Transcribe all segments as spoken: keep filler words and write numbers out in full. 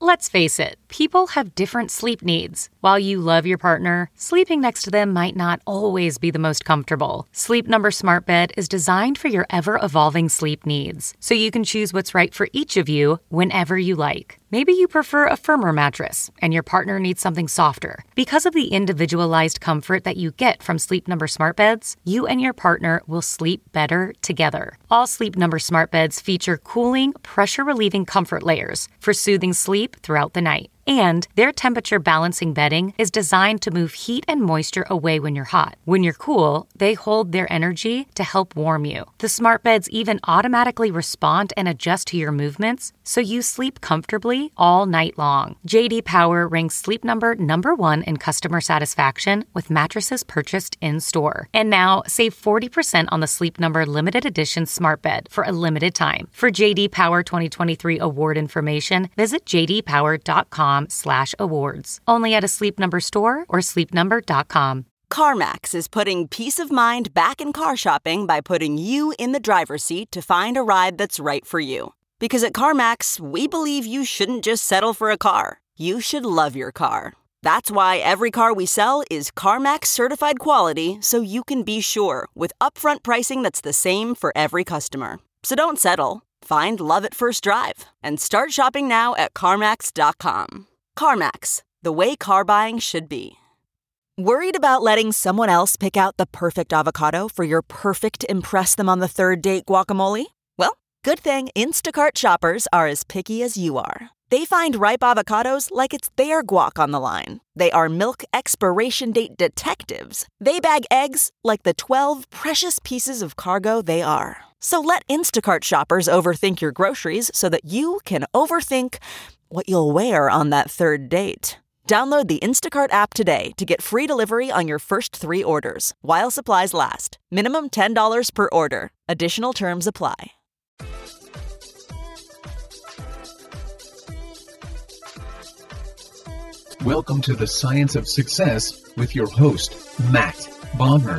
Let's face it, people have different sleep needs. While you love your partner, sleeping next to them might not always be the most comfortable. Sleep Number Smart Bed is designed for your ever-evolving sleep needs, so you can choose what's right for each of you whenever you like. Maybe you prefer a firmer mattress, and your partner needs something softer. Because of the individualized comfort that you get from Sleep Number Smart Beds, you and your partner will sleep better together. All Sleep Number Smart Beds feature cooling, pressure-relieving comfort layers for soothing sleep throughout the night. And their temperature balancing bedding is designed to move heat and moisture away when you're hot. When you're cool, they hold their energy to help warm you. The smart beds even automatically respond and adjust to your movements, so you sleep comfortably all night long. J D Power ranks Sleep Number number one in customer satisfaction with mattresses purchased in-store. And now, save forty percent on the Sleep Number limited edition smart bed for a limited time. For J D Power twenty twenty-three award information, visit j d power dot com slash awards. Only at a Sleep Number store or sleep number dot com. CarMax is putting peace of mind back in car shopping by putting you in the driver's seat to find a ride that's right for you. Because at CarMax, we believe you shouldn't just settle for a car. You should love your car. That's why every car we sell is CarMax certified quality, so you can be sure with upfront pricing that's the same for every customer. So don't settle. Find love at first drive and start shopping now at CarMax dot com. CarMax, the way car buying should be. Worried about letting someone else pick out the perfect avocado for your perfect impress them on the third date guacamole? Well, good thing Instacart shoppers are as picky as you are. They find ripe avocados like it's their guac on the line. They are milk expiration date detectives. They bag eggs like the twelve precious pieces of cargo they are. So let Instacart shoppers overthink your groceries so that you can overthink what you'll wear on that third date. Download the Instacart app today to get free delivery on your first three orders, while supplies last. Minimum ten dollars per order. Additional terms apply. Welcome to the Science of Success with your host, Matt Bodmer.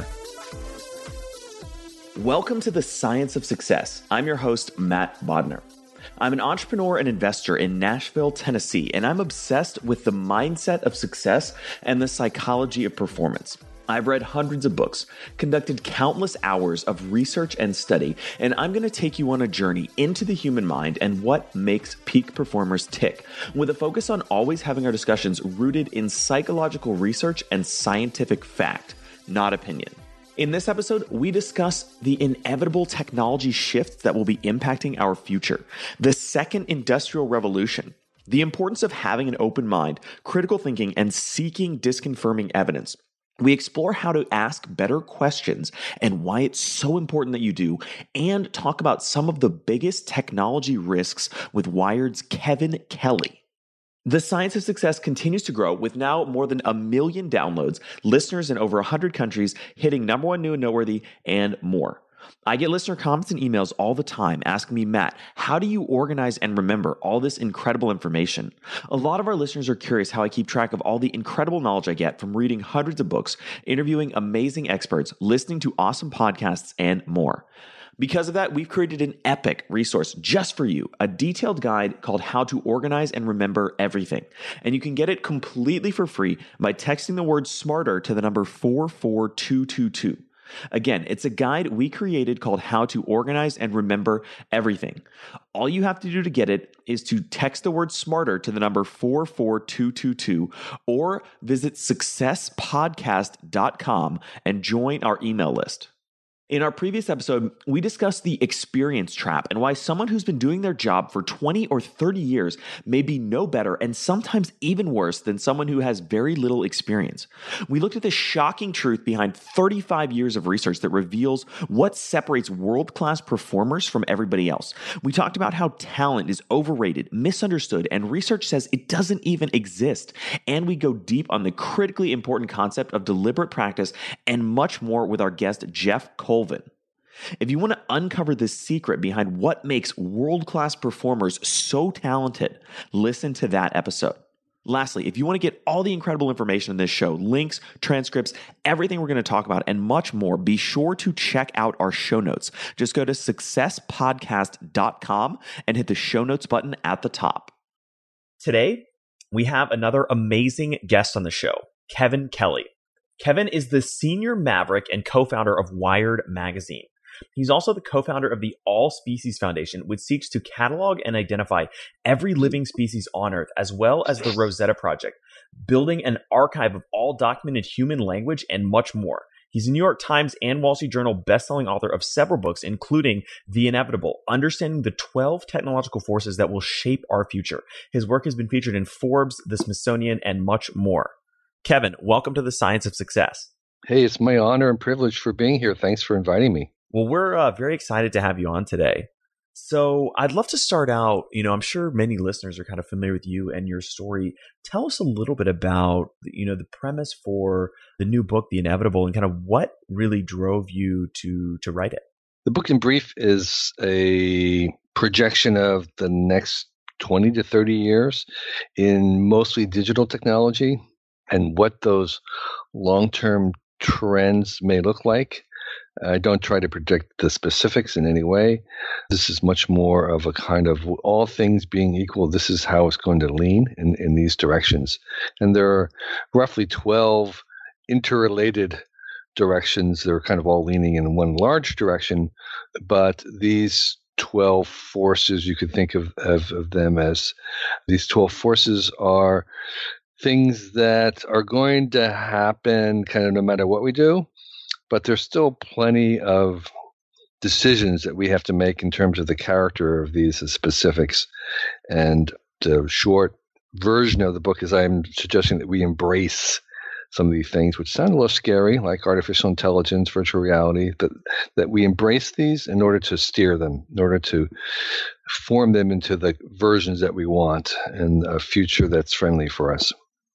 Welcome to the Science of Success. I'm your host, Matt Bodner. I'm an entrepreneur and investor in Nashville, Tennessee, and I'm obsessed with the mindset of success and the psychology of performance. I've read hundreds of books, conducted countless hours of research and study, and I'm going to take you on a journey into the human mind and what makes peak performers tick, with a focus on always having our discussions rooted in psychological research and scientific fact, not opinion. In this episode, we discuss the inevitable technology shifts that will be impacting our future, the second industrial revolution, the importance of having an open mind, critical thinking, and seeking disconfirming evidence. We explore how to ask better questions and why it's so important that you do, and talk about some of the biggest technology risks with Wired's Kevin Kelly. The Science of Success continues to grow with now more than a million downloads, listeners in over one hundred countries, hitting number one new and noteworthy, and more. I get listener comments and emails all the time asking me, Matt, how do you organize and remember all this incredible information? A lot of our listeners are curious how I keep track of all the incredible knowledge I get from reading hundreds of books, interviewing amazing experts, listening to awesome podcasts, and more. Because of that, we've created an epic resource just for you, a detailed guide called How to Organize and Remember Everything. And you can get it completely for free by texting the word SMARTER to the number four four two two two. Again, it's a guide we created called How to Organize and Remember Everything. All you have to do to get it is to text the word SMARTER to the number four four two two two or visit success podcast dot com and join our email list. In our previous episode, we discussed the experience trap and why someone who's been doing their job for twenty or thirty years may be no better and sometimes even worse than someone who has very little experience. We looked at the shocking truth behind thirty-five years of research that reveals what separates world-class performers from everybody else. We talked about how talent is overrated, misunderstood, and research says it doesn't even exist. And we go deep on the critically important concept of deliberate practice and much more with our guest, Jeff Colvin. If you want to uncover the secret behind what makes world-class performers so talented, listen to that episode. Lastly, if you want to get all the incredible information in this show, links, transcripts, everything we're going to talk about, and much more, be sure to check out our show notes. Just go to success podcast dot com and hit the show notes button at the top. Today, we have another amazing guest on the show, Kevin Kelly. Kevin is the senior maverick and co-founder of Wired Magazine. He's also the co-founder of the All Species Foundation, which seeks to catalog and identify every living species on Earth, as well as the Rosetta Project, building an archive of all documented human language and much more. He's a New York Times and Wall Street Journal bestselling author of several books, including The Inevitable, Understanding the twelve Technological Forces That Will Shape Our Future. His work has been featured in Forbes, the Smithsonian, and much more. Kevin, welcome to the Science of Success. Hey, it's my honor and privilege for being here. Thanks for inviting me. Well, we're uh, very excited to have you on today. So I'd love to start out, you know, I'm sure many listeners are kind of familiar with you and your story. Tell us a little bit about, you know, the premise for the new book, The Inevitable, and kind of what really drove you to to write it. The book in brief is a projection of the next twenty to thirty years in mostly digital technology and what those long-term trends may look like. I don't try to predict the specifics in any way. This is much more of a kind of all things being equal, this is how it's going to lean in, in these directions. And there are roughly twelve interrelated directions. They're kind of all leaning in one large direction, but these twelve forces, you could think of, of, of them as these twelve forces are things that are going to happen kind of no matter what we do. But there's still plenty of decisions that we have to make in terms of the character of these specifics. And the short version of the book is I'm suggesting that we embrace some of these things, which sound a little scary, like artificial intelligence, virtual reality, but that we embrace these in order to steer them, in order to form them into the versions that we want and a future that's friendly for us.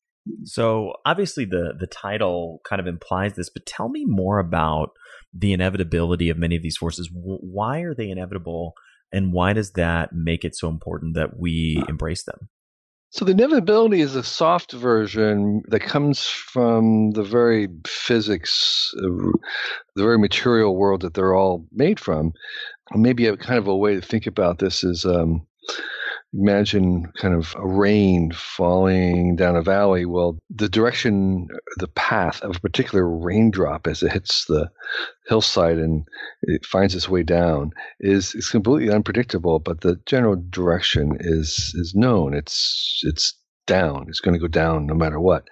So obviously the the title kind of implies this, but tell me more about the inevitability of many of these forces. Why are they inevitable, and why does that make it so important that we embrace them? So the inevitability is a soft version that comes from the very physics, uh, the very material world that they're all made from. Maybe a kind of a way to think about this is um, imagine kind of a rain falling down a valley. Well, the direction, the path of a particular raindrop as it hits the hillside and it finds its way down is is completely unpredictable, but the general direction is is known. It's it's down. It's going to go down no matter what.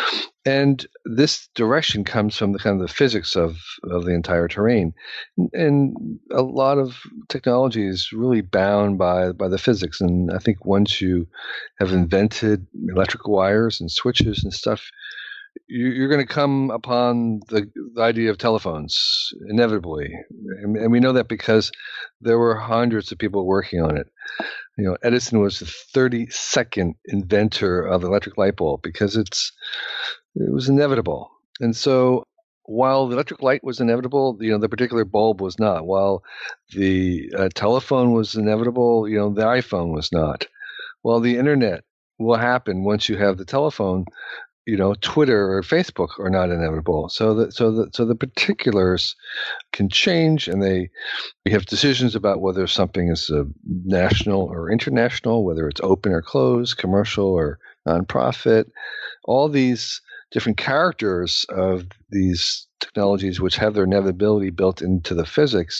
And this direction comes from the kind of the physics of, of the entire terrain. And a lot of technology is really bound by, by the physics. And I think once you have invented electrical wires and switches and stuff, you, you're going to come upon the, the idea of telephones inevitably. And, and we know that because there were hundreds of people working on it. You know, Edison was the thirty-second inventor of the electric light bulb because it's it was inevitable. And so while the electric light was inevitable, you know, the particular bulb was not. While the uh, telephone was inevitable, you know, the iPhone was not. Well, the internet will happen once you have the telephone. You know, Twitter or Facebook are not inevitable. So that so the so the particulars can change, and they we have decisions about whether something is a national or international, whether it's open or closed, commercial or nonprofit. All these different characters of these technologies, which have their inevitability built into the physics,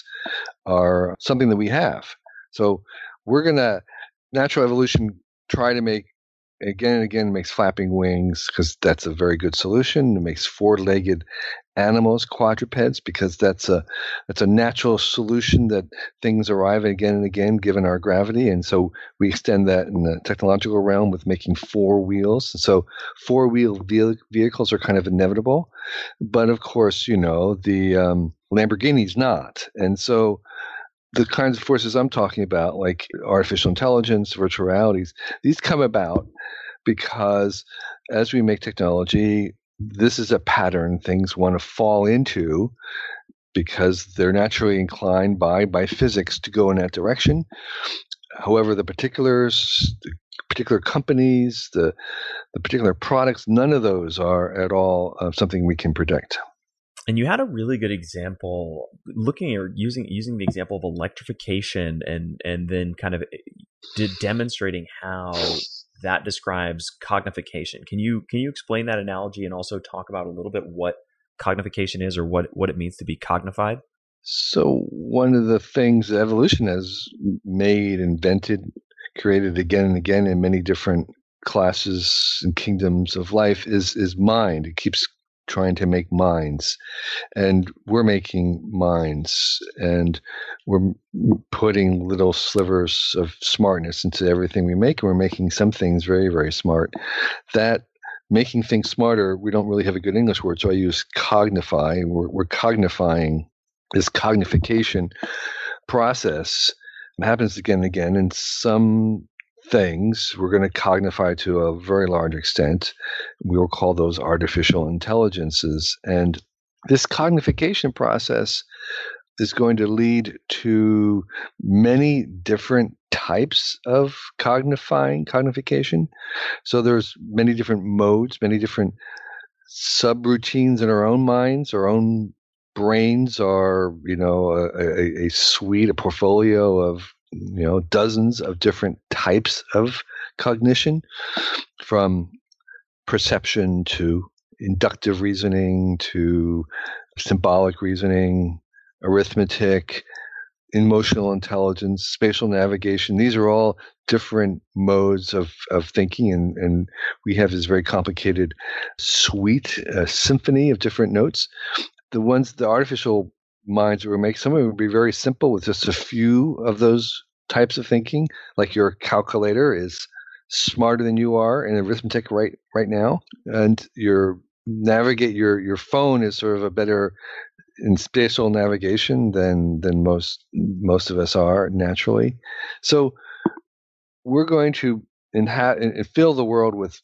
are something that we have. So we're gonna natural evolution try to make. Again and again, it makes flapping wings because that's a very good solution. It makes four-legged animals, quadrupeds, because that's a that's a natural solution that things arrive at again and again, given our gravity. And so we extend that in the technological realm with making four wheels. And so four-wheel ve- vehicles are kind of inevitable, but of course, you know, the um, Lamborghini's not. And so the kinds of forces I'm talking about, like artificial intelligence, virtual realities, these come about because as we make technology, this is a pattern things want to fall into because they're naturally inclined by by physics to go in that direction. However, the particulars, the particular companies, the the particular products, none of those are at all uh, something we can predict. And you had a really good example looking at using using the example of electrification and and then kind of did demonstrating how that describes cognification. Can you can you explain that analogy and also talk about a little bit what cognification is or what, what it means to be cognified? So one of the things that evolution has made, invented, created again and again in many different classes and kingdoms of life is is mind. It keeps trying to make minds, and we're making minds, and we're putting little slivers of smartness into everything we make, and we're making some things very, very smart. That making things smarter, we don't really have a good English word, so I use cognify. We're, we're cognifying. This cognification process happens again and again, and some things we're going to cognify to a very large extent. We will call those artificial intelligences. And this cognification process is going to lead to many different types of cognifying, cognification. So there's many different modes, many different subroutines in our own minds, our own brains are, you know, a, a, a suite, a portfolio of, you know, dozens of different types of cognition, from perception to inductive reasoning to symbolic reasoning, arithmetic, emotional intelligence, spatial navigation. These are all different modes of, of thinking, and, and we have this very complicated suite, a symphony of different notes. The ones, the artificial minds that we make, some of them would be very simple with just a few of those types of thinking, like your calculator is smarter than you are in arithmetic right right now, and your navigate your your phone is sort of a better in spatial navigation than than most most of us are naturally. So we're going to inha- and fill the world with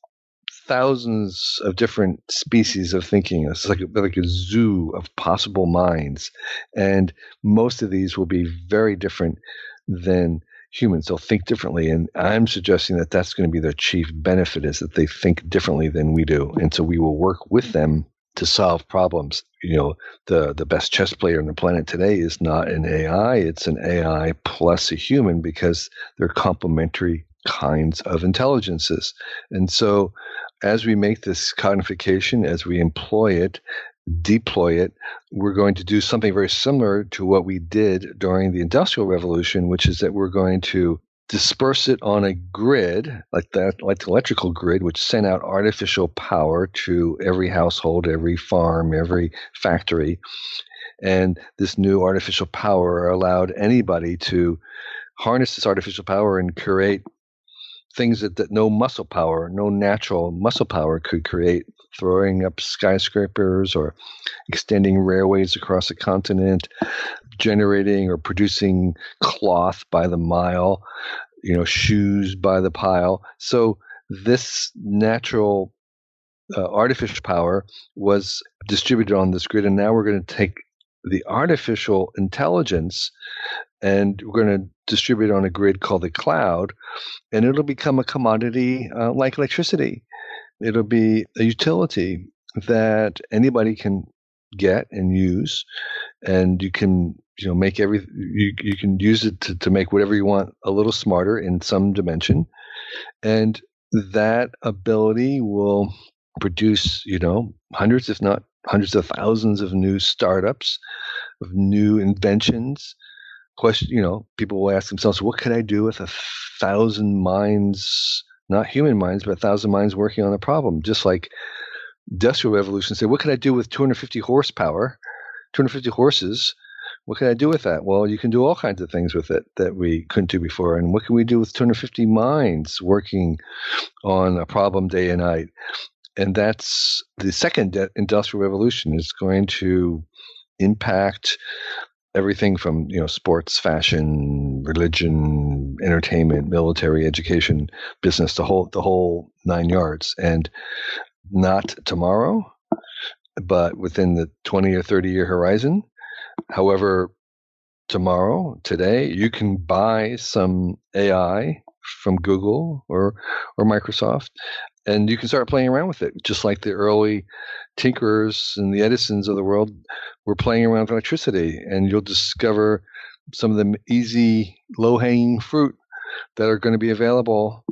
thousands of different species of thinking. It's like a, like a zoo of possible minds, and most of these will be very different than humans. They'll think differently, and I'm suggesting that that's going to be their chief benefit, is that they think differently than we do, and so we will work with them to solve problems. You know, the the best chess player on the planet today is not an A I; it's an A I plus a human, because they're complementary kinds of intelligences. And so as we make this cognification, as we employ it, deploy it, we're going to do something very similar to what we did during the Industrial Revolution, which is that we're going to disperse it on a grid, like that, like the electrical grid, which sent out artificial power to every household, every farm, every factory. And this new artificial power allowed anybody to harness this artificial power and create things that, that no muscle power, no natural muscle power could create, throwing up skyscrapers or extending railways across a continent, generating or producing cloth by the mile, you know, shoes by the pile. So this natural uh, artificial power was distributed on this grid, and now we're going to take the artificial intelligence and we're going to distribute it on a grid called the cloud, and it'll become a commodity uh, like electricity. It'll be a utility that anybody can get and use, and you can, you know, make every you you can use it to, to make whatever you want a little smarter in some dimension, and that ability will produce, you know, hundreds, if not hundreds of thousands of new startups, of new inventions. Question, you know, people will ask themselves, what could I do with a thousand minds, not human minds, but a thousand minds working on a problem? Just like Industrial Revolution said, what could I do with two hundred fifty horsepower, two hundred fifty horses? What can I do with that? Well, you can do all kinds of things with it that we couldn't do before. And what can we do with two hundred fifty minds working on a problem day and night? And that's the second de- industrial revolution is going to impact everything from, you know, sports, fashion, religion, entertainment, military, education, business, the whole the whole nine yards. And not tomorrow, but within the twenty or thirty year horizon. However, tomorrow, today, you can buy some A I from Google or or Microsoft, and you can start playing around with it, just like the early tinkerers and the Edisons of the world were playing around with electricity. And you'll discover some of the easy, low-hanging fruit that are going to be available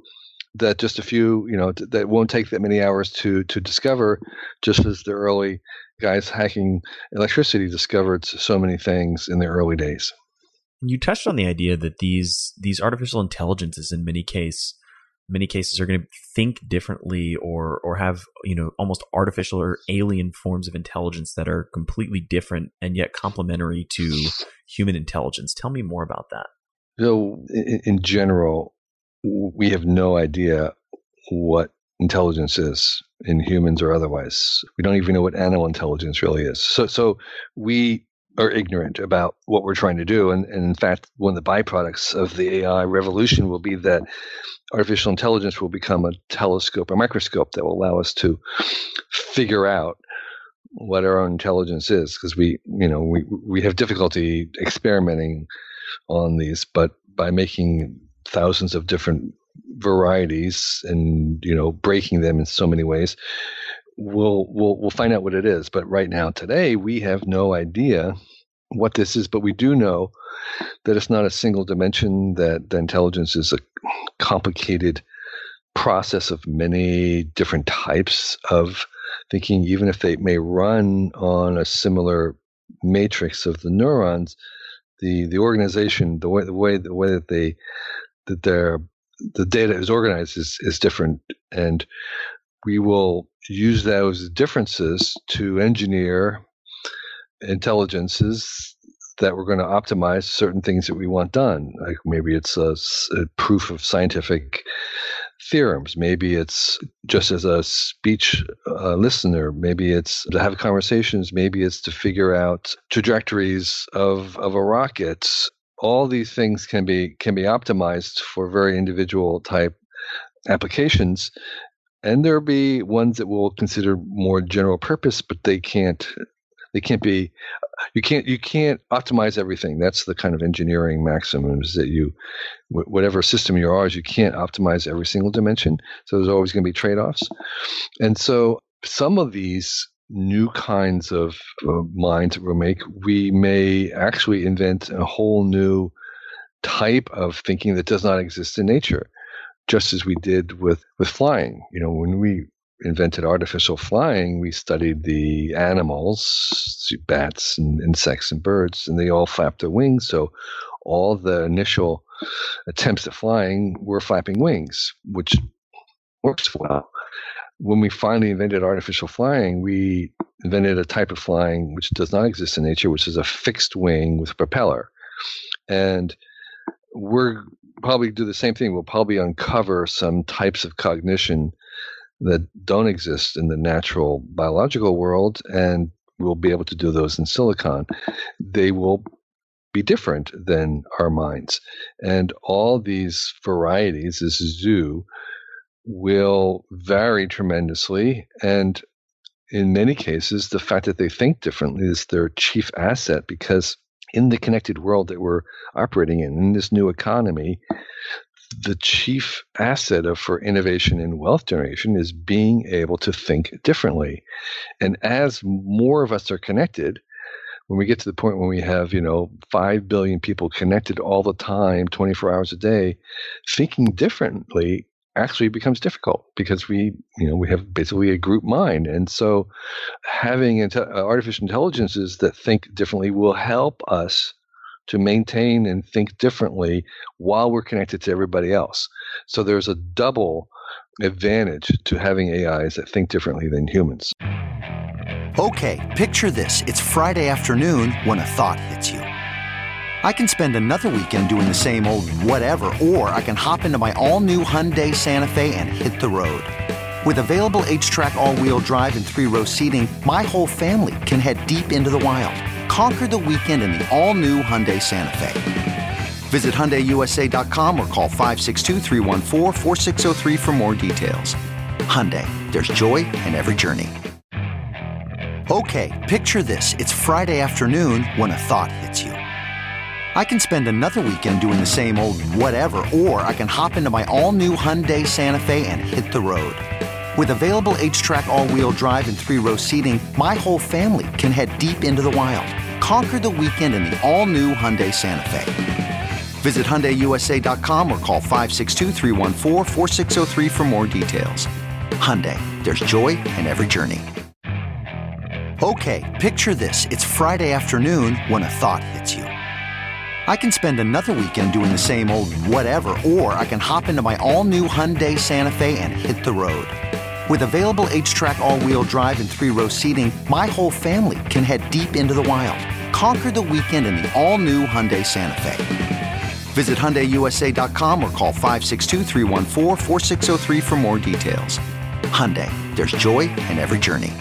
that just a few, you know, that won't take that many hours to to discover, just as the early guys hacking electricity discovered so many things in the early days. You touched on the idea that these these artificial intelligences in many case many cases are going to think differently or or have, you know, almost artificial or alien forms of intelligence that are completely different and yet complementary to human intelligence. Tell me more about that. So in, in general, we have no idea what intelligence is in humans or otherwise. We don't even know what animal intelligence really is. So so we are ignorant about what we're trying to do. And, and in fact, one of the byproducts of the A I revolution will be that artificial intelligence will become a telescope, a microscope that will allow us to figure out what our own intelligence is. Because we, you know, we, we have difficulty experimenting on these, but by making thousands of different varieties and, you know, breaking them in so many ways, we'll we'll we'll find out what it is. But right now, today, we have no idea what this is. But we do know that it's not a single dimension, that the intelligence is a complicated process of many different types of thinking, even if they may run on a similar matrix of the neurons. The the organization, the way the way the way that they that their the data is organized is is different, and we will use those differences to engineer intelligences that we're going to optimize certain things that we want done. Like maybe it's a, a proof of scientific theorems. Maybe it's just as a speech uh, listener. Maybe it's to have conversations. Maybe it's to figure out trajectories of, of a rocket. All these things can be can be optimized for very individual type applications. And there'll be ones that we'll consider more general purpose, but they can't they can't be you can't you can't optimize everything. That's the kind of engineering maximums that you whatever system you are, you can't optimize every single dimension. So there's always going to be trade-offs. And so some of these new kinds of uh, minds that we'll make, we may actually invent a whole new type of thinking that does not exist in nature. Just as we did with, with flying. You know, when we invented artificial flying, we studied the animals, bats and insects and birds, and they all flapped their wings. So all the initial attempts at flying were flapping wings, which works well. When we finally invented artificial flying, we invented a type of flying which does not exist in nature, which is a fixed wing with a propeller. And we're probably do the same thing. We'll probably uncover some types of cognition that don't exist in the natural biological world, and we'll be able to do those in silicon. They will be different than our minds. And all these varieties, this zoo, will vary tremendously. And in many cases, the fact that they think differently is their chief asset, because in the connected world that we're operating in, in this new economy, the chief asset of for innovation and wealth generation is being able to think differently. And as more of us are connected, when we get to the point when we have, you know, five billion people connected all the time, twenty-four hours a day, thinking differently actually becomes difficult because we, you know, we have basically a group mind. And so having inte- artificial intelligences that think differently will help us to maintain and think differently while we're connected to everybody else. So there's a double advantage to having A Is that think differently than humans. Okay, picture this. It's Friday afternoon when a thought hits you. I can spend another weekend doing the same old whatever, or I can hop into my all-new Hyundai Santa Fe and hit the road. With available H-Track all-wheel drive and three-row seating, my whole family can head deep into the wild. Conquer the weekend in the all-new Hyundai Santa Fe. Visit Hyundai U S A dot com or call five six two, three one four, four six zero three for more details. Hyundai, there's joy in every journey. Okay, picture this. It's Friday afternoon when a thought hits you. I can spend another weekend doing the same old whatever, or I can hop into my all-new Hyundai Santa Fe and hit the road. With available H-Track all-wheel drive and three-row seating, my whole family can head deep into the wild. Conquer the weekend in the all-new Hyundai Santa Fe. Visit Hyundai U S A dot com or call five six two, three one four, four six zero three for more details. Hyundai, there's joy in every journey. Okay, picture this. It's Friday afternoon when a thought hits you. I can spend another weekend doing the same old whatever, or I can hop into my all-new Hyundai Santa Fe and hit the road. With available H-Track all-wheel drive and three-row seating, my whole family can head deep into the wild. Conquer the weekend in the all-new Hyundai Santa Fe. Visit Hyundai U S A dot com or call five six two, three one four, four six zero three for more details. Hyundai, there's joy in every journey.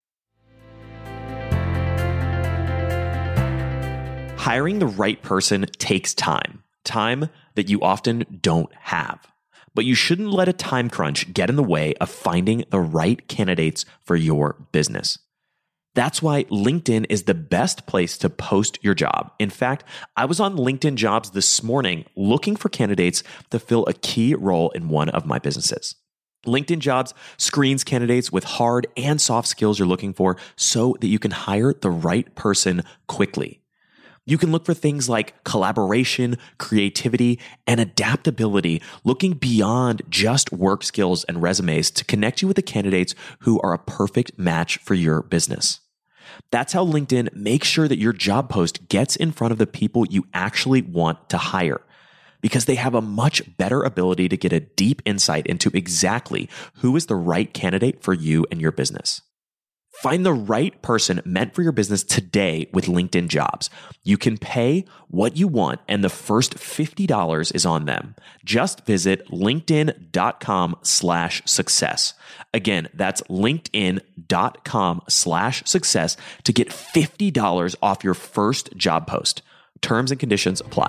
Hiring the right person takes time, time that you often don't have. But you shouldn't let a time crunch get in the way of finding the right candidates for your business. That's why LinkedIn is the best place to post your job. In fact, I was on LinkedIn Jobs this morning looking for candidates to fill a key role in one of my businesses. LinkedIn Jobs screens candidates with hard and soft skills you're looking for so that you can hire the right person quickly. You can look for things like collaboration, creativity, and adaptability, looking beyond just work skills and resumes to connect you with the candidates who are a perfect match for your business. That's how LinkedIn makes sure that your job post gets in front of the people you actually want to hire, because they have a much better ability to get a deep insight into exactly who is the right candidate for you and your business. Find the right person meant for your business today with LinkedIn Jobs. You can pay what you want, and the first fifty dollars is on them. Just visit linkedin.com slash success. Again, that's linkedin.com slash success to get fifty dollars off your first job post. Terms and conditions apply.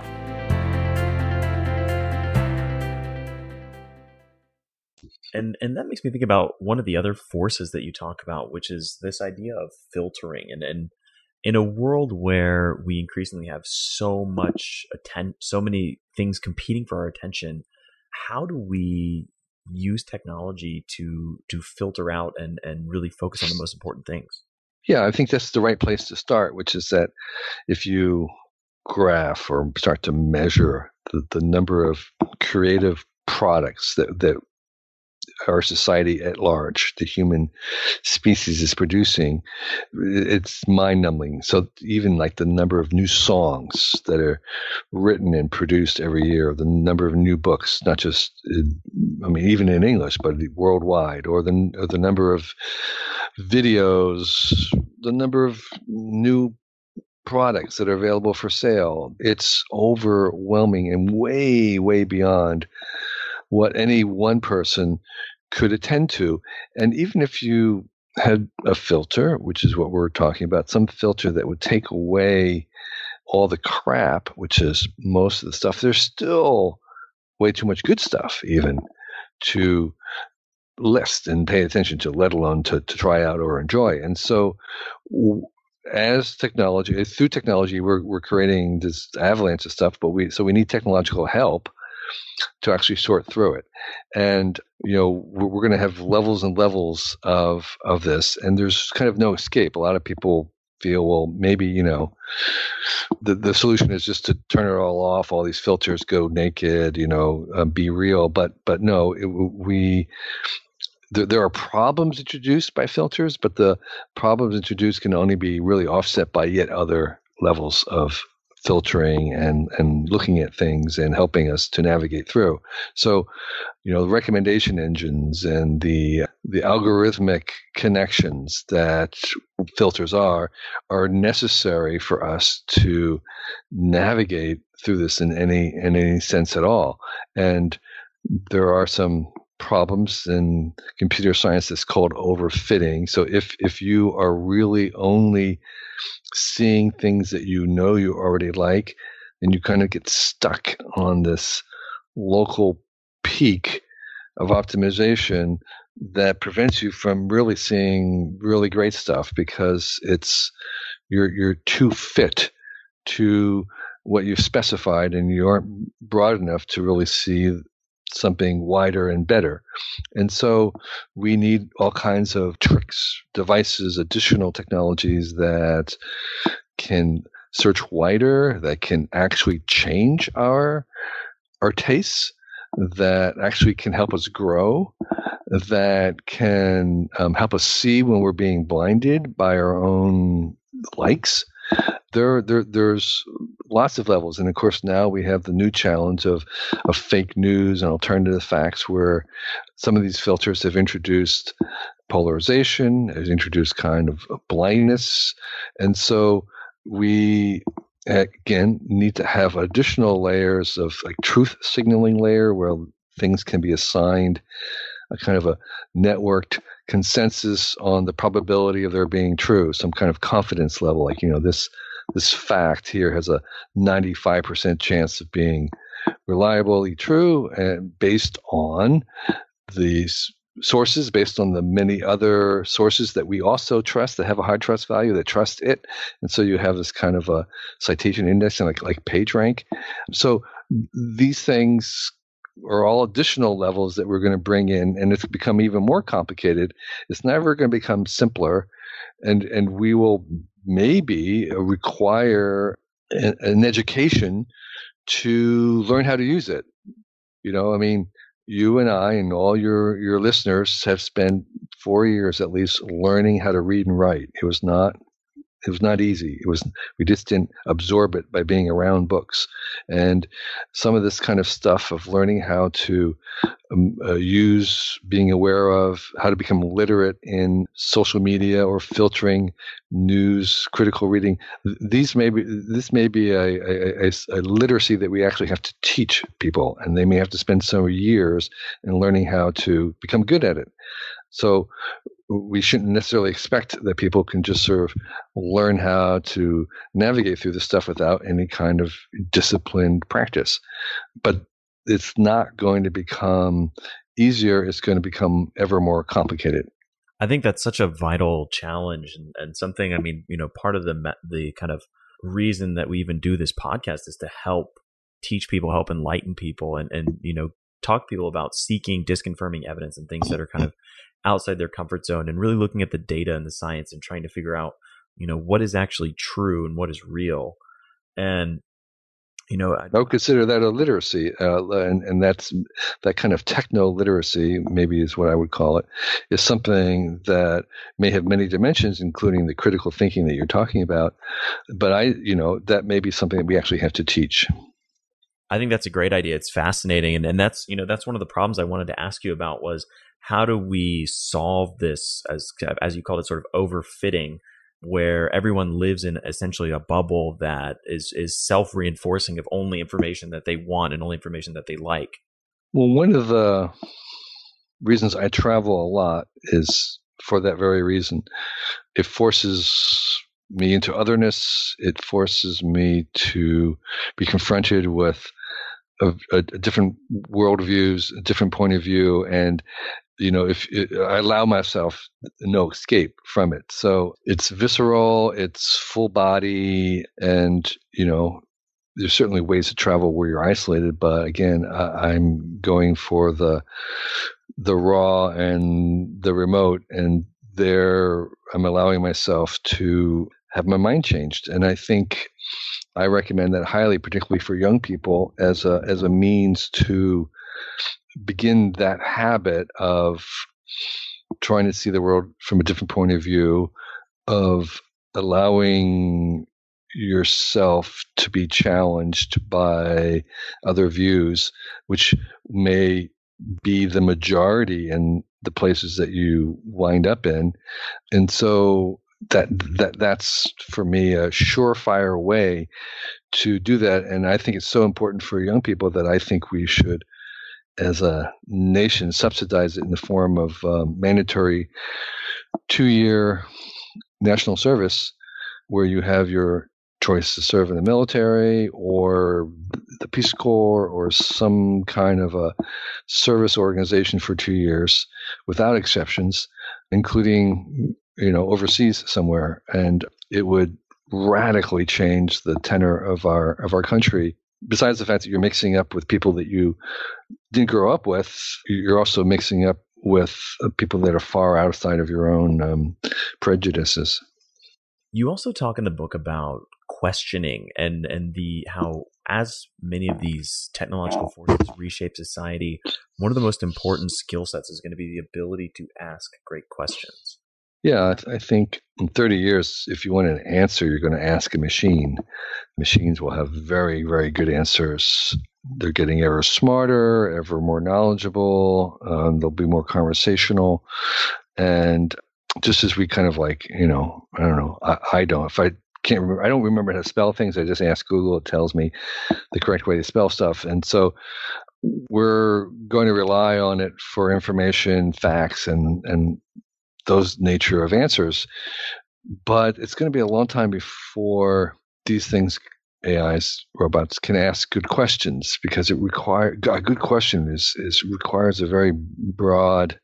And and that makes me think about one of the other forces that you talk about, which is this idea of filtering. And, and in a world where we increasingly have so much atten- so many things competing for our attention, how do we use technology to to filter out and, and really focus on the most important things? Yeah, I think that's the right place to start, which is that if you graph or start to measure the, the number of creative products that, that our society at large, the human species, is producing, it's mind-numbing. So even like the number of new songs that are written and produced every year, the number of new books, not just, I mean, even in English, but worldwide, or the, or the number of videos, the number of new products that are available for sale, it's overwhelming and way, way beyond what any one person could attend to. And even if you had a filter, which is what we're talking about, some filter that would take away all the crap, which is most of the stuff, there's still way too much good stuff even to list and pay attention to, let alone to, to try out or enjoy. And so as technology, through technology, we're we're creating this avalanche of stuff, but we so we need technological help to actually sort through it. And, you know, we're, we're going to have levels and levels of, of this, and there's kind of no escape. A lot of people feel, well, maybe, you know, the, the solution is just to turn it all off, all these filters, go naked, you know, uh, be real. But, but no, it, we, there, there are problems introduced by filters, but the problems introduced can only be really offset by yet other levels of filtering and, and looking at things and helping us to navigate through. So, you know, the recommendation engines and the the algorithmic connections that filters are are necessary for us to navigate through this in any in any sense at all. And there are some problems in computer science that's called overfitting. So if if you are really only seeing things that you know you already like, then you kind of get stuck on this local peak of optimization that prevents you from really seeing really great stuff, because it's you're you're too fit to what you've specified, and you aren't broad enough to really see something wider and better. And so we need all kinds of tricks, devices, additional technologies that can search wider, that can actually change our our tastes, that actually can help us grow, that can um, help us see when we're being blinded by our own likes. There, there, there's lots of levels, and of course now we have the new challenge of of fake news and alternative facts, where some of these filters have introduced polarization, has introduced kind of blindness, and so we again need to have additional layers of like truth signaling layer, where things can be assigned a kind of a networked consensus on the probability of their being true, some kind of confidence level, like, you know, this this fact here has a ninety-five percent chance of being reliably true, and based on these sources, based on the many other sources that we also trust, that have a high trust value, that trust it. And so you have this kind of a citation index and like like PageRank. So these things are all additional levels that we're going to bring in, and it's become even more complicated. It's never going to become simpler, and and we will maybe require an, an education to learn how to use it. You know, I mean, you and I and all your your listeners have spent four years at least learning how to read and write. It was not It was not easy. It was we just didn't absorb it by being around books. And some of this kind of stuff of learning how to um, uh, use, being aware of how to become literate in social media or filtering news, critical reading. These may be this may be a, a, a, a literacy that we actually have to teach people, and they may have to spend some years in learning how to become good at it. So we shouldn't necessarily expect that people can just sort of learn how to navigate through this stuff without any kind of disciplined practice. But it's not going to become easier. It's going to become ever more complicated. I think that's such a vital challenge, and, and something, I mean, you know, part of the the kind of reason that we even do this podcast is to help teach people, help enlighten people, and, and you know, talk to people about seeking disconfirming evidence and things that are kind of outside their comfort zone, and really looking at the data and the science and trying to figure out, you know, what is actually true and what is real. And, you know, I, I would consider that a literacy, uh, and, and that's that kind of techno literacy, maybe is what I would call it, is something that may have many dimensions, including the critical thinking that you're talking about. But I, you know, that may be something that we actually have to teach. I think that's a great idea. It's fascinating. And, and that's, you know, that's one of the problems I wanted to ask you about was, how do we solve this, as as you called it, sort of overfitting, where everyone lives in essentially a bubble that is is self-reinforcing of only information that they want and only information that they like? Well, one of the reasons I travel a lot is for that very reason. It forces me into otherness. It forces me to be confronted with a, a, a different worldviews, a different point of view, and you know, if it, I allow myself no escape from it. So it's visceral, it's full body, and, you know, there's certainly ways to travel where you're isolated. But again, I, I'm going for the the raw and the remote, and there I'm allowing myself to have my mind changed. And I think I recommend that highly, particularly for young people, as a as a means to begin that habit of trying to see the world from a different point of view, of allowing yourself to be challenged by other views, which may be the majority in the places that you wind up in. And so that that that's for me a surefire way to do that. And I think it's so important for young people that I think we should, as a nation, subsidize it in the form of um, mandatory two-year national service, where you have your choice to serve in the military or the Peace Corps or some kind of a service organization for two years without exceptions, including, you know, overseas somewhere. And it would radically change the tenor of our of our country. Besides the fact that you're mixing up with people that you didn't grow up with, you're also mixing up with people that are far outside of your own um, prejudices. You also talk in the book about questioning and and the how as many of these technological forces reshape society, one of the most important skill sets is going to be the ability to ask great questions. Yeah, I, th- I think in thirty years, if you want an answer, you're going to ask a machine. Machines will have very, very good answers. They're getting ever smarter, ever more knowledgeable. Um, they'll be more conversational. And just as we kind of like, you know, I don't know, I, I don't, if I can't remember, I don't remember how to spell things. I just ask Google, it tells me the correct way to spell stuff. And so we're going to rely on it for information, facts, and, and those nature of answers. But it's going to be a long time before these things, A Is, robots, can ask good questions, because it require a good question is, is requires a very broad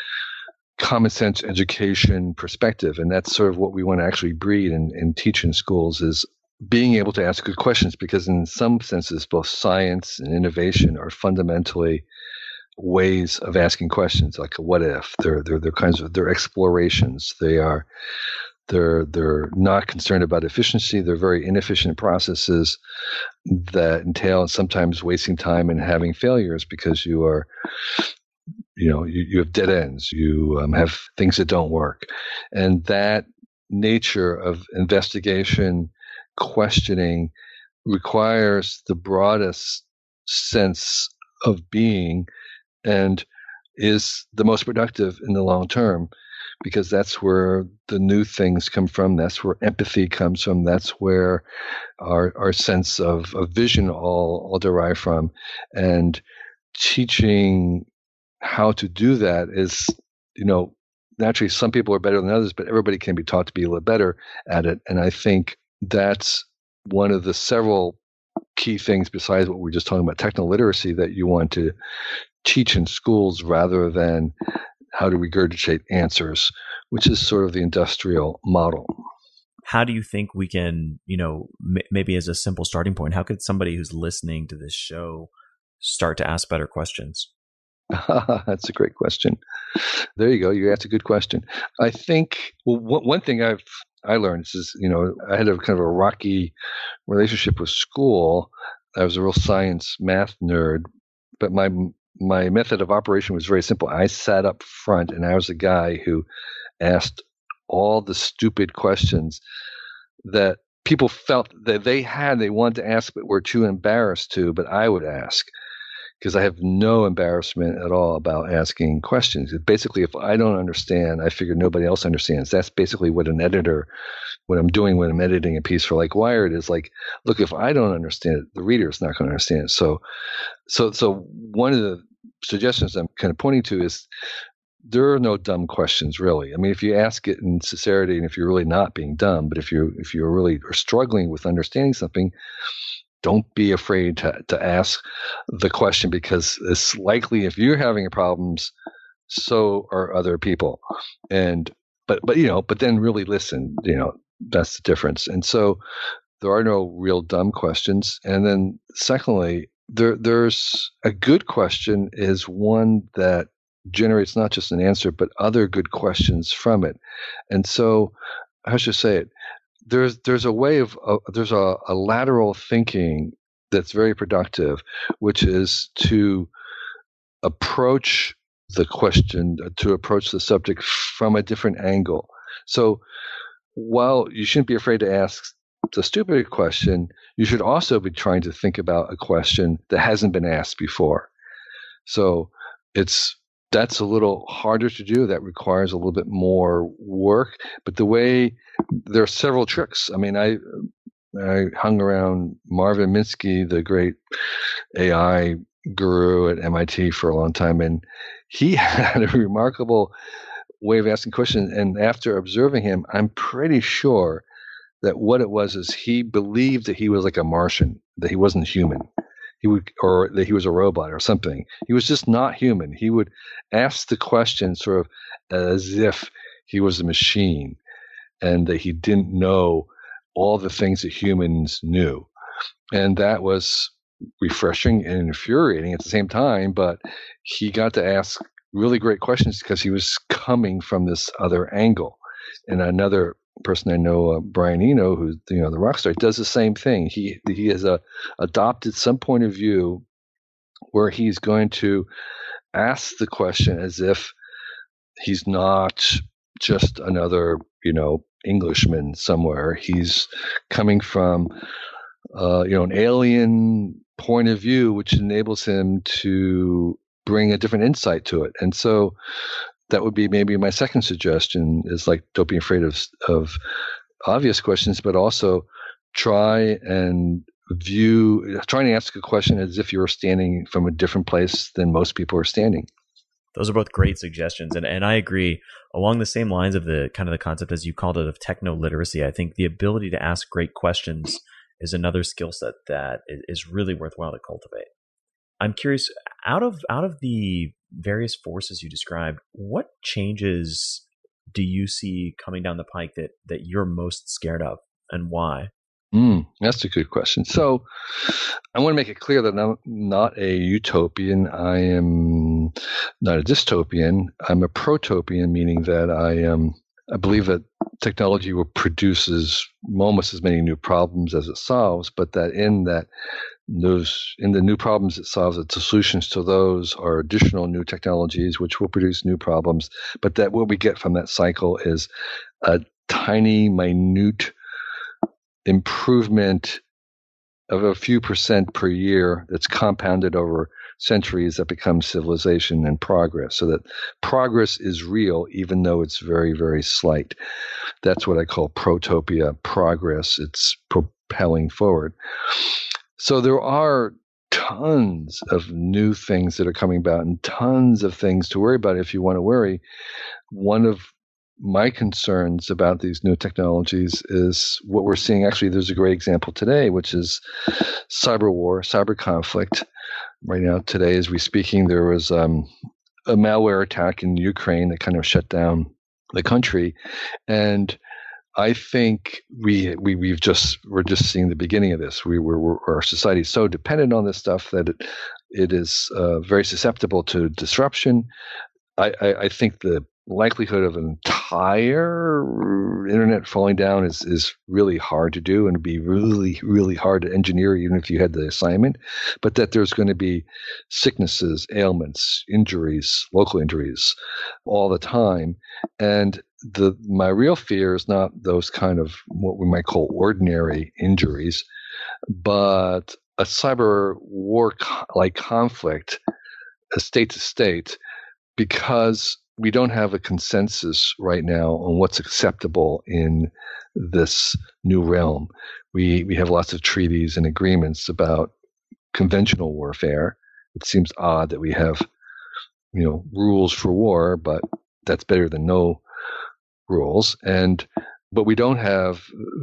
common sense education perspective. And that's sort of what we want to actually breed and, and teach in schools, is being able to ask good questions, because in some senses, both science and innovation are fundamentally ways of asking questions, like a what if. They're they're they're kinds of they're explorations. They are they're they're not concerned about efficiency. They're very inefficient processes that entail sometimes wasting time and having failures, because you are you know you, you have dead ends. You um, have things that don't work, and that nature of investigation, questioning, requires the broadest sense of being, and is the most productive in the long term, because that's where the new things come from. That's where empathy comes from. That's where our our sense of, of vision all, all derive from. And teaching how to do that is, you know, naturally some people are better than others, but everybody can be taught to be a little better at it. And I think that's one of the several key things, besides what we we're just talking about, techno literacy, that you want to teach in schools, rather than how to regurgitate answers, which is sort of the industrial model. How do you think we can, you know, m- maybe as a simple starting point, how could somebody who's listening to this show start to ask better questions? That's a great question. There you go. You asked a good question. I think, well, one, one thing I've I learned is, you know, I had a kind of a rocky relationship with school. I was a real science math nerd, but my my method of operation was very simple. I sat up front, and I was the guy who asked all the stupid questions that people felt that they had, they wanted to ask, but were too embarrassed to, but I would ask, because I have no embarrassment at all about asking questions. Basically, if I don't understand, I figure nobody else understands. That's basically what an editor, what I'm doing when I'm editing a piece for like Wired, is like, look, if I don't understand it, the reader is not going to understand it. So, so, so one of the suggestions I'm kind of pointing to is, there are no dumb questions, really. I mean, if you ask it in sincerity, and if you're really not being dumb, but if you if you're really are struggling with understanding something, don't be afraid to to ask the question, because it's likely if you're having problems, so are other people. And but but you know, but then really listen. You know, that's the difference. And so there are no real dumb questions. And then secondly, there there's a good question is one that generates not just an answer, but other good questions from it. And so, how should I say it? There's there's a way of uh, there's a, a lateral thinking that's very productive, which is to approach the question, to approach the subject from a different angle. So, while you shouldn't be afraid to ask the stupid question, you should also be trying to think about a question that hasn't been asked before. So, it's that's a little harder to do. That requires a little bit more work. But the way, there are several tricks. I mean, I I hung around Marvin Minsky, the great A I guru at M I T, for a long time, and he had a remarkable way of asking questions. And after observing him, I'm pretty sure that what it was is he believed that he was like a Martian, that he wasn't human. He would, or that he was a robot or something. He was just not human. He would ask the question sort of as if he was a machine, and that he didn't know all the things that humans knew. And that was refreshing and infuriating at the same time, but he got to ask really great questions because he was coming from this other angle and another person I know, uh, Brian Eno, who's you know the rock star, does the same thing. He he has uh, adopted some point of view where he's going to ask the question as if he's not just another, you know, Englishman somewhere. He's coming from, uh, you know, an alien point of view, which enables him to bring a different insight to it. And so that would be maybe my second suggestion is like, don't be afraid of, of obvious questions, but also try and view, trying to ask a question as if you're standing from a different place than most people are standing. Those are both great suggestions. And, and I agree along the same lines of the kind of the concept, as you called it, of techno literacy. I think the ability to ask great questions is another skill set that is really worthwhile to cultivate. I'm curious, out of out of the various forces you described, what changes do you see coming down the pike that that you're most scared of, and why? Mm, that's a good question. So I want to make it clear that I'm not a utopian. I am not a dystopian. I'm a protopian, meaning that I am. I believe that technology will produces almost as many new problems as it solves, but that in that those in the new problems it solves, the solutions to those are additional new technologies which will produce new problems. But that what we get from that cycle is a tiny, minute improvement of a few percent per year that's compounded over centuries that becomes civilization and progress. So that progress is real, even though it's very, very slight. That's what I call protopia, progress. It's propelling forward. So there are tons of new things that are coming about and tons of things to worry about if you want to worry. One of my concerns about these new technologies is what we're seeing. Actually, there's a great example today, which is cyber war, cyber conflict. Right now, today, as we're speaking, there was um, a malware attack in Ukraine that kind of shut down the country. And I think we, we, we've just, we're just seeing the beginning of this. We were, we're, our society is so dependent on this stuff that it, it is uh, very susceptible to disruption. I, I, I think the likelihood of an entire internet falling down is, is really hard to do, and it'd be really, really hard to engineer even if you had the assignment. But that there's going to be sicknesses, ailments, injuries, local injuries all the time. And the my real fear is not those kind of what we might call ordinary injuries, but a cyber war like conflict, a state to state, because we don't have a consensus right now on what's acceptable in this new realm. We we have lots of treaties and agreements about conventional warfare. It seems odd that we have, you know, rules for war, but that's better than no rules. And but we don't have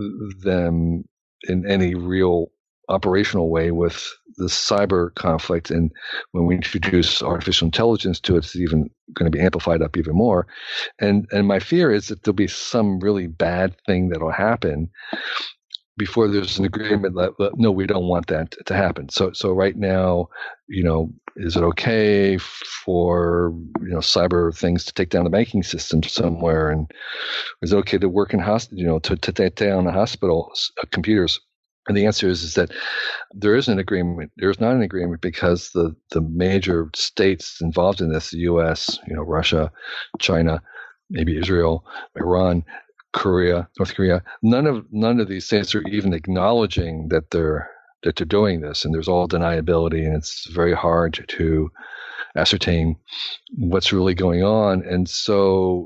them in any real operational way with the cyber conflict. And when we introduce artificial intelligence to it, it's even going to be amplified up even more. And and my fear is that there'll be some really bad thing that'll happen before there's an agreement that, that no, we don't want that to happen. So so right now, you know, is it okay for, you know, cyber things to take down the banking system somewhere? And is it okay to work in hospital, you know, to, to take down the hospital uh, computers? And the answer is, is that there is an agreement. There's not an agreement because the, the major states involved in this, the U S, you know, Russia, China, maybe Israel, Iran, Korea, North Korea, none of none of these states are even acknowledging that they're that they're doing this. And there's all deniability, and it's very hard to ascertain what's really going on. And so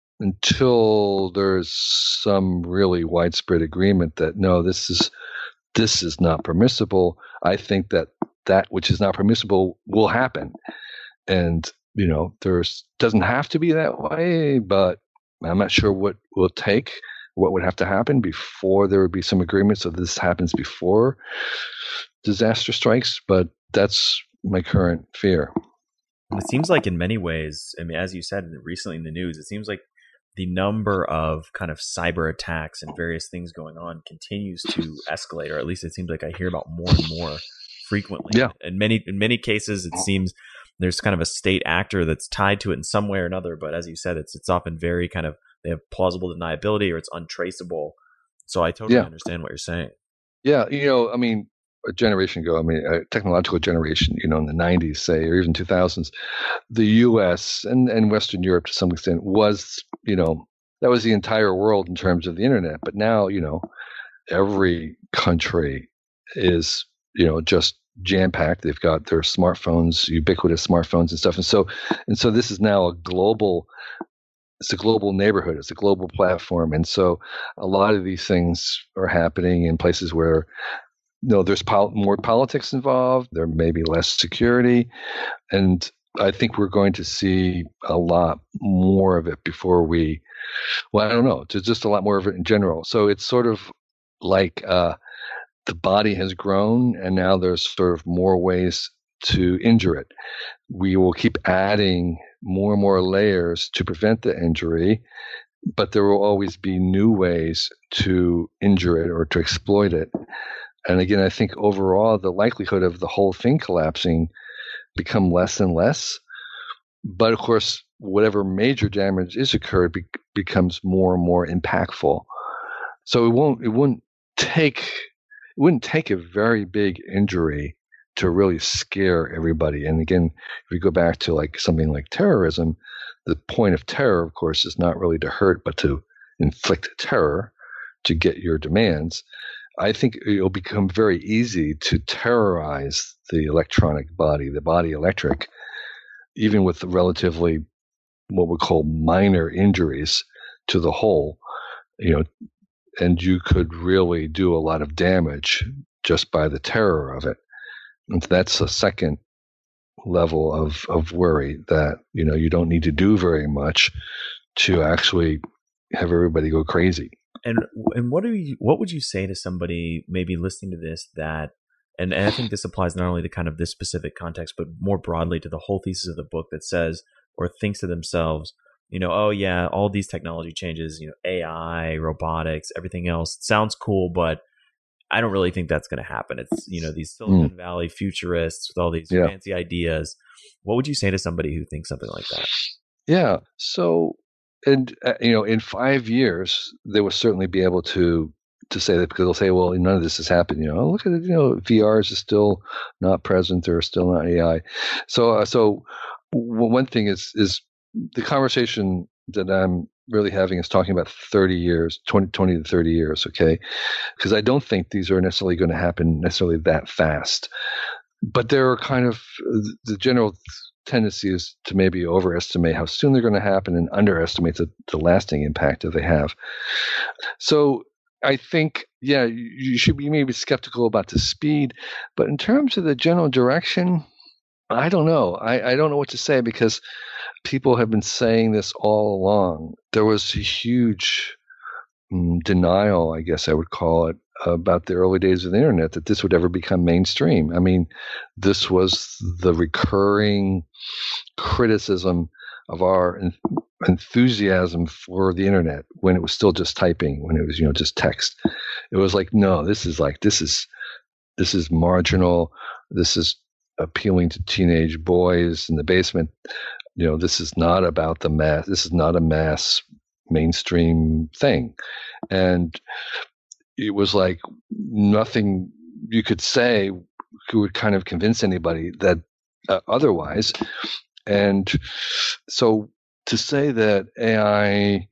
until there's some really widespread agreement that no, this is this is not permissible, I think that that which is not permissible will happen. And, you know, there's doesn't have to be that way, but I'm not sure what will take, what would have to happen before there would be some agreement. So this happens before disaster strikes, but that's my current fear. It seems like in many ways, I mean, as you said recently in the news, it seems like the number of kind of cyber attacks and various things going on continues to escalate, or at least it seems like I hear about more and more frequently. Yeah. In many in many cases, it seems there's kind of a state actor that's tied to it in some way or another. But as you said, it's it's often very kind of they have plausible deniability or it's untraceable. So I totally Yeah. understand what you're saying. Yeah, you know, I mean, a generation ago, I mean, a technological generation, you know, in the nineties, say, or even two thousands, the U S and, and Western Europe to some extent was, you know, that was the entire world in terms of the internet. But now, you know, every country is, you know, just jam-packed. They've got their smartphones, ubiquitous smartphones and stuff. And so, and so this is now a global, it's a global neighborhood. It's a global platform. And so a lot of these things are happening in places where, no, there's pol- more politics involved. There may be less security. And I think we're going to see a lot more of it before we, well, I don't know, just just a lot more of it in general. So it's sort of like uh, the body has grown and now there's sort of more ways to injure it. We will keep adding more and more layers to prevent the injury, but there will always be new ways to injure it or to exploit it. And again, I think overall, the likelihood of the whole thing collapsing become less and less. But of course, whatever major damage is occurred be- becomes more and more impactful. So it won't, it wouldn't take, it wouldn't take a very big injury to really scare everybody. And again, if we go back to like something like terrorism, the point of terror, of course, is not really to hurt, but to inflict terror to get your demands. I think it'll become very easy to terrorize the electronic body, the body electric, even with the relatively what we call minor injuries to the whole, you know, and you could really do a lot of damage just by the terror of it. And that's a second level of, of worry that, you know, you don't need to do very much to actually have everybody go crazy. And and what do you what would you say to somebody maybe listening to this that and, and I think this applies not only to kind of this specific context, but more broadly to the whole thesis of the book that says or thinks to themselves, you know, oh yeah, all these technology changes, you know, A I, robotics, everything else sounds cool, but I don't really think that's going to happen. It's, you know, these Silicon mm. Valley futurists with all these yeah. fancy ideas. What would you say to somebody who thinks something like that? Yeah. So, and uh, you know, in five years, they will certainly be able to to say that, because they'll say, well, none of this has happened. You know, oh, look at it. You know, V R is still not present or still not A I. So, uh, so w- one thing is is the conversation that I'm really having is talking about thirty years, twenty, twenty to thirty years. Okay, because I don't think these are necessarily going to happen necessarily that fast. But there are kind of the general tendency is to maybe overestimate how soon they're going to happen and underestimate the, the lasting impact that they have. So I think, yeah, you should be maybe skeptical about the speed, but in terms of the general direction, I don't know. I, I don't know what to say, because people have been saying this all along. There was a huge um, denial, I guess I would call it, about the early days of the internet, that this would ever become mainstream. I mean, this was the recurring criticism of our en- enthusiasm for the internet when it was still just typing, when it was, you know, just text. It was like, no, this is like, this is, this is marginal. This is appealing to teenage boys in the basement. You know, this is not about the mass. This is not a mass mainstream thing. And it was like nothing you could say would kind of convince anybody that uh, otherwise. And so to say that A I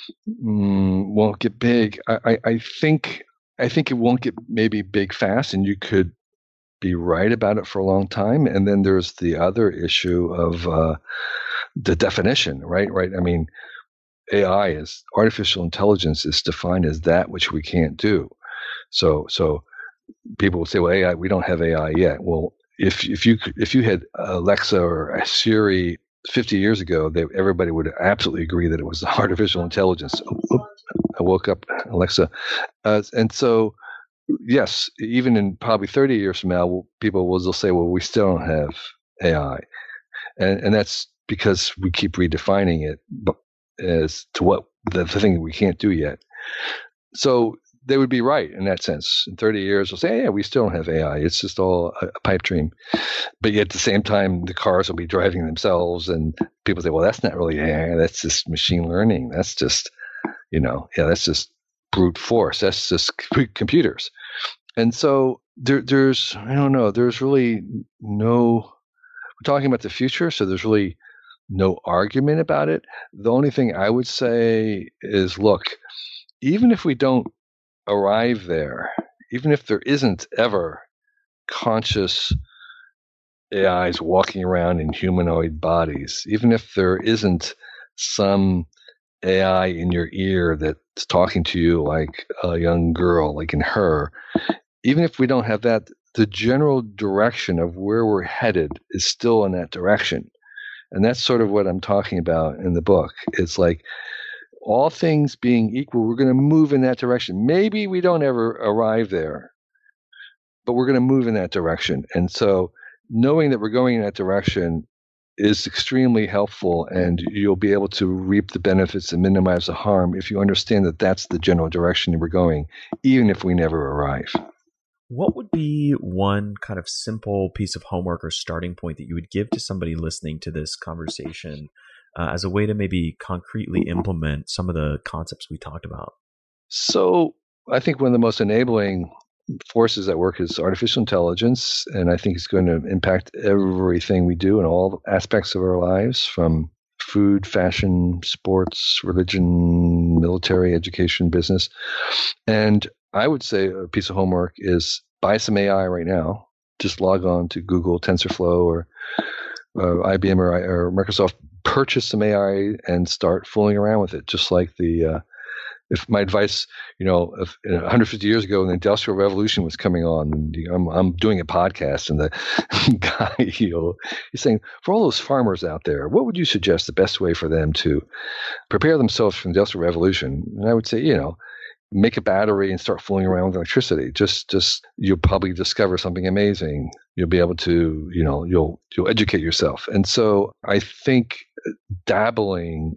mm, won't get big, I, I, I think I think it won't get maybe big fast, and you could be right about it for a long time. And then there's the other issue of uh, the definition, right? Right. I mean, A I is artificial intelligence is defined as that which we can't do. So, so people will say, well, A I, we don't have A I yet. Well, if if you if you had Alexa or Siri fifty years ago, they, everybody would absolutely agree that it was artificial intelligence. Oh, I woke up, Alexa, uh, and so yes, even in probably thirty years from now, people will still say, well, we still don't have A I, and and that's because we keep redefining it as to what the, the thing that we can't do yet. So they would be right in that sense. In thirty years, they'll say, yeah, we still don't have A I. It's just all a, a pipe dream. But yet at the same time, the cars will be driving themselves, and people say, well, that's not really A I. That's just machine learning. That's just You know, yeah, that's just brute force. That's just c- computers. And so there, there's, I don't know, there's really no, we're talking about the future, so there's really no argument about it. The only thing I would say is, look, even if we don't arrive there, even if there isn't ever conscious A Is walking around in humanoid bodies, even if there isn't some A I in your ear that's talking to you like a young girl, like in Her, even if we don't have that, the general direction of where we're headed is still in that direction. And that's sort of what I'm talking about in the book. It's like, all things being equal, we're going to move in that direction. Maybe we don't ever arrive there, but we're going to move in that direction. And so knowing that we're going in that direction is extremely helpful, and you'll be able to reap the benefits and minimize the harm if you understand that that's the general direction we're going, even if we never arrive. What would be one kind of simple piece of homework or starting point that you would give to somebody listening to this conversation uh, as a way to maybe concretely implement some of the concepts we talked about? So I think one of the most enabling forces at work is artificial intelligence, and I think it's going to impact everything we do in all aspects of our lives, from food, fashion, sports, religion, military, education, business. And I would say a piece of homework is buy some A I right now. Just log on to Google, TensorFlow, or uh, I B M or, or Microsoft, purchase some A I and start fooling around with it. Just like the, uh, if my advice, you know, if, you know, one hundred fifty years ago when the Industrial Revolution was coming on, and I'm, I'm doing a podcast, and the guy, you know, he's saying, for all those farmers out there, what would you suggest the best way for them to prepare themselves for the Industrial Revolution? And I would say, you know, make a battery and start fooling around with electricity. Just, just you'll probably discover something amazing. You'll be able to, you know, you'll you'll educate yourself. And so I think dabbling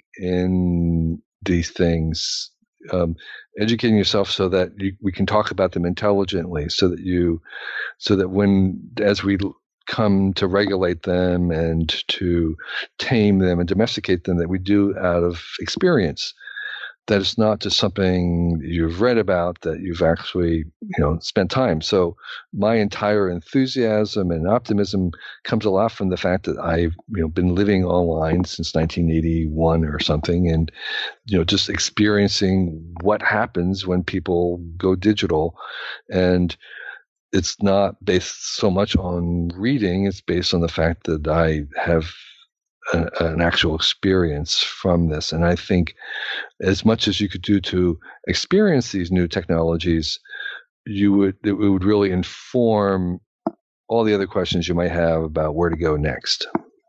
in these things, um, educating yourself so that you, we can talk about them intelligently, so that you, so that when as we come to regulate them and to tame them and domesticate them, that we do out of experience. That it's not just something you've read about, that you've actually, you know, spent time. So my entire enthusiasm and optimism comes a lot from the fact that I've, you know, been living online since nineteen eighty-one or something, and, you know, just experiencing what happens when people go digital. And it's not based so much on reading, it's based on the fact that I have A, an actual experience from this. And I think as much as you could do to experience these new technologies, you would, it would really inform all the other questions you might have about where to go next.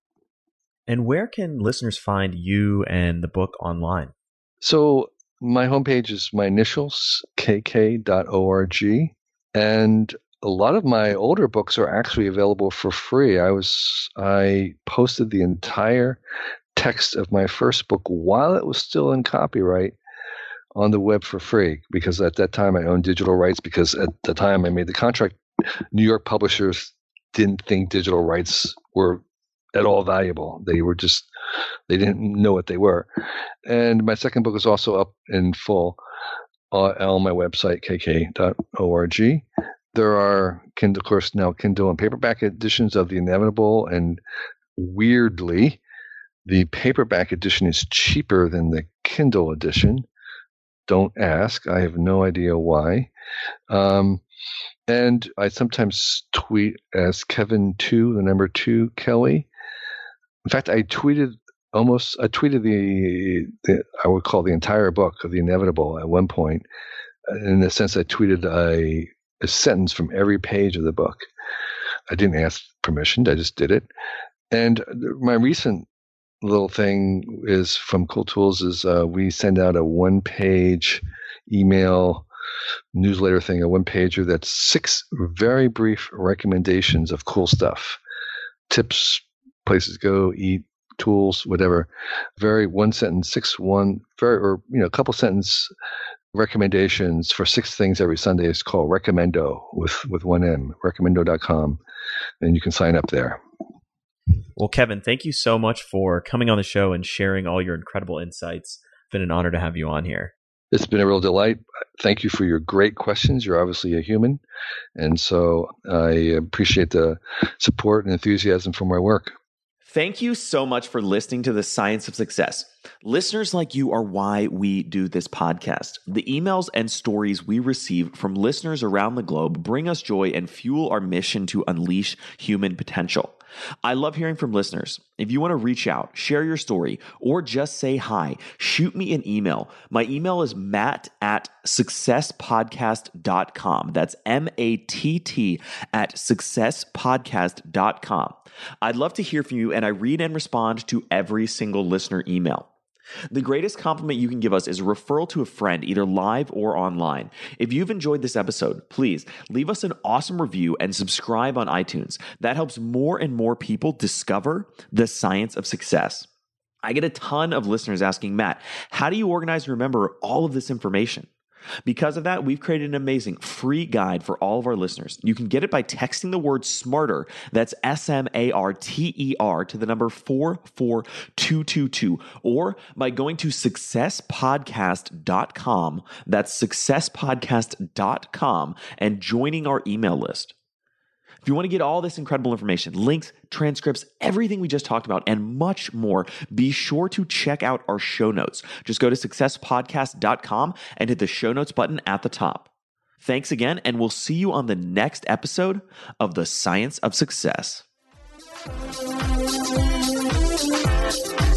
And where can listeners find you and the book online? So my homepage is my initials, k k dot org. And a lot of my older books are actually available for free. I was I posted the entire text of my first book while it was still in copyright on the web for free, because at that time I owned digital rights, because at the time I made the contract, New York publishers didn't think digital rights were at all valuable. They were just, they didn't know what they were. And my second book is also up in full uh, on my website, k k dot org. There are Kindle, of course, now Kindle and paperback editions of The Inevitable, and weirdly, the paperback edition is cheaper than the Kindle edition. Don't ask. I have no idea why. Um, and I sometimes tweet as Kevin two, the number two Kelly. In fact, I tweeted almost, I tweeted the, the I would call the entire book of The Inevitable at one point. In the sense, I tweeted a a sentence from every page of the book. I didn't ask permission. I just did it. And my recent little thing is from Cool Tools is uh, we send out a one-page email newsletter thing, a one-pager that's six very brief recommendations of cool stuff, tips, places to go, eat, tools, whatever. Very one sentence, six one, very or you know, a couple sentence recommendations for six things every Sunday. Is called Recommendo with with one M, recommendo dot com, and you can sign up there. Well, Kevin, thank you so much for coming on the show and sharing all your incredible insights. It's been an honor to have you on here. It's been a real delight. Thank you for your great questions. You're obviously a human. And so I appreciate the support and enthusiasm for my work. Thank you so much for listening to The Science of Success. Listeners like you are why we do this podcast. The emails and stories we receive from listeners around the globe bring us joy and fuel our mission to unleash human potential. I love hearing from listeners. If you want to reach out, share your story, or just say hi, shoot me an email. My email is matt at success podcast dot com. That's M A T T at success podcast dot com. I'd love to hear from you, and I read and respond to every single listener email. The greatest compliment you can give us is a referral to a friend, either live or online. If you've enjoyed this episode, please leave us an awesome review and subscribe on iTunes. That helps more and more people discover the science of success. I get a ton of listeners asking, Matt, how do you organize and remember all of this information? Because of that, we've created an amazing free guide for all of our listeners. You can get it by texting the word SMARTER, that's S M A R T E R, to the number four four two two two, or by going to success podcast dot com, that's success podcast dot com, and joining our email list. If you want to get all this incredible information, links, transcripts, everything we just talked about, and much more, be sure to check out our show notes. Just go to success podcast dot com and hit the show notes button at the top. Thanks again, and we'll see you on the next episode of The Science of Success.